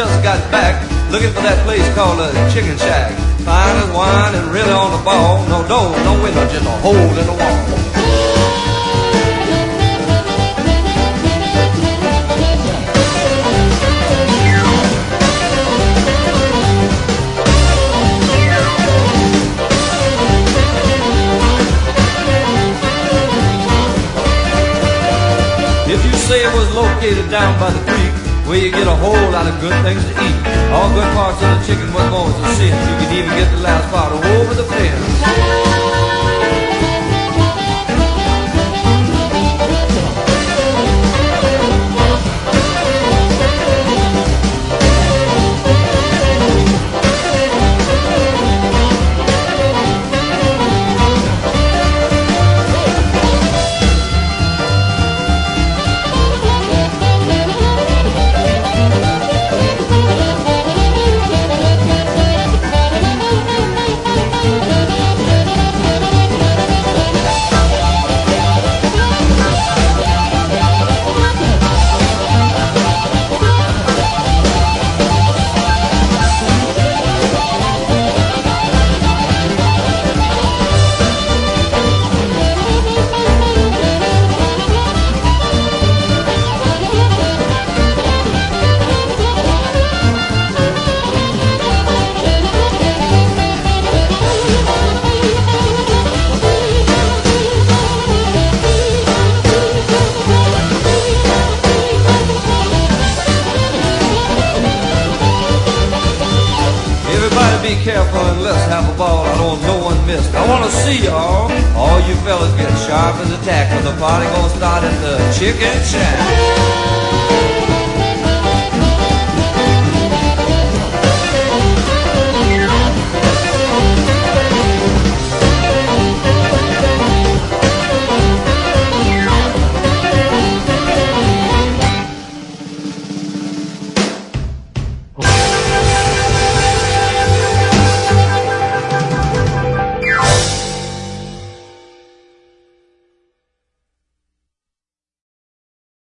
just got back, looking for that place called a Chicken Shack. Fine as wine and really on the ball. No door, no window, just a hole in the wall. If you say it was located down by the creek, where you get a whole lot of good things to eat. All good parts of the chicken was more to sin. You can even get the last part over the fence. Be careful and let's have a ball. I don't want no one missed. I want to see y'all. All you fellas get sharp as a tack, 'cause the party gonna start at the Chicken Shack.